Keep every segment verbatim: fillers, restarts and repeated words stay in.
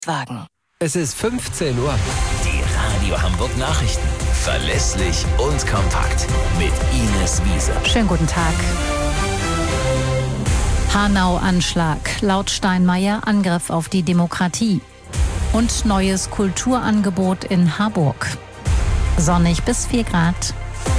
Wagen. Es ist fünfzehn Uhr. Die Radio Hamburg Nachrichten. Verlässlich und kompakt. Mit Ines Wiese. Schönen guten Tag. Hanau-Anschlag. Laut Steinmeier Angriff auf die Demokratie. Und neues Kulturangebot in Harburg. Sonnig bis vier Grad.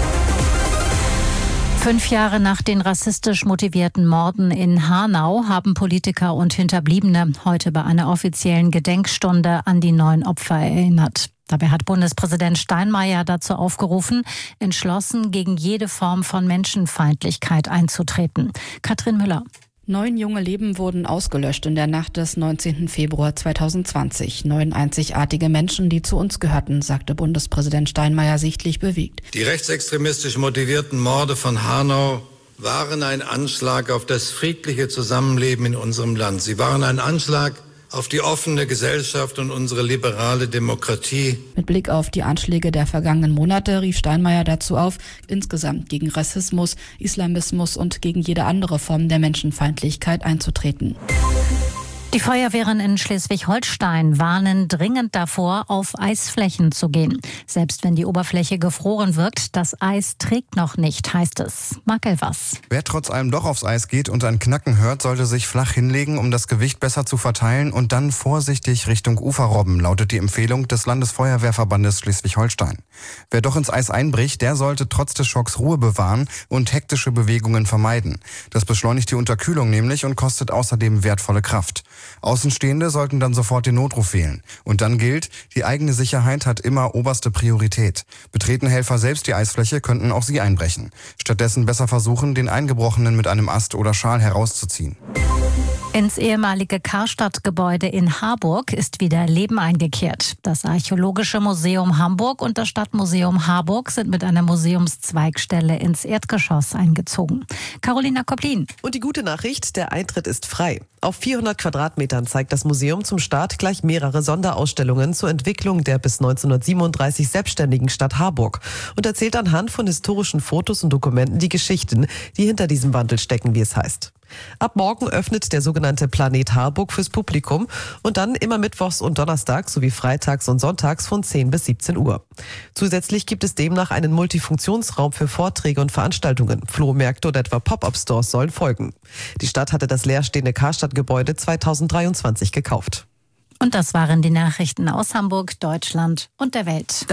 Fünf Jahre nach den rassistisch motivierten Morden in Hanau haben Politiker und Hinterbliebene heute bei einer offiziellen Gedenkstunde an die neun Opfer erinnert. Dabei hat Bundespräsident Steinmeier dazu aufgerufen, entschlossen gegen jede Form von Menschenfeindlichkeit einzutreten. Katrin Müller. Neun junge Leben wurden ausgelöscht in der Nacht des neunzehnten Februar zweitausendzwanzig. Neun einzigartige Menschen, die zu uns gehörten, sagte Bundespräsident Steinmeier sichtlich bewegt. Die rechtsextremistisch motivierten Morde von Hanau waren ein Anschlag auf das friedliche Zusammenleben in unserem Land. Sie waren ein Anschlag auf die offene Gesellschaft und unsere liberale Demokratie. Mit Blick auf die Anschläge der vergangenen Monate rief Steinmeier dazu auf, insgesamt gegen Rassismus, Islamismus und gegen jede andere Form der Menschenfeindlichkeit einzutreten. Die Feuerwehren in Schleswig-Holstein warnen dringend davor, auf Eisflächen zu gehen. Selbst wenn die Oberfläche gefroren wirkt, das Eis trägt noch nicht, heißt es. Marc Elvers. Wer trotz allem doch aufs Eis geht und ein Knacken hört, sollte sich flach hinlegen, um das Gewicht besser zu verteilen und dann vorsichtig Richtung Ufer robben, lautet die Empfehlung des Landesfeuerwehrverbandes Schleswig-Holstein. Wer doch ins Eis einbricht, der sollte trotz des Schocks Ruhe bewahren und hektische Bewegungen vermeiden. Das beschleunigt die Unterkühlung nämlich und kostet außerdem wertvolle Kraft. Außenstehende sollten dann sofort den Notruf wählen. Und dann gilt, die eigene Sicherheit hat immer oberste Priorität. Betreten Helfer selbst die Eisfläche, könnten auch sie einbrechen. Stattdessen besser versuchen, den Eingebrochenen mit einem Ast oder Schal herauszuziehen. Ins ehemalige Karstadt-Gebäude in Harburg ist wieder Leben eingekehrt. Das Archäologische Museum Hamburg und das Stadtmuseum Harburg sind mit einer Museumszweigstelle ins Erdgeschoss eingezogen. Carolina Koplin. Und die gute Nachricht, der Eintritt ist frei. Auf vierhundert Quadratmetern zeigt das Museum zum Start gleich mehrere Sonderausstellungen zur Entwicklung der bis neunzehnhundertsiebenunddreißig selbstständigen Stadt Harburg und erzählt anhand von historischen Fotos und Dokumenten die Geschichten, die hinter diesem Wandel stecken, wie es heißt. Ab morgen öffnet der sogenannte Planet Harburg fürs Publikum und dann immer mittwochs und donnerstags sowie freitags und sonntags von zehn bis siebzehn Uhr. Zusätzlich gibt es demnach einen Multifunktionsraum für Vorträge und Veranstaltungen. Flohmärkte oder etwa Pop-up-Stores sollen folgen. Die Stadt hatte das leerstehende Karstadt-Gebäude zweitausenddreiundzwanzig gekauft. Und das waren die Nachrichten aus Hamburg, Deutschland und der Welt.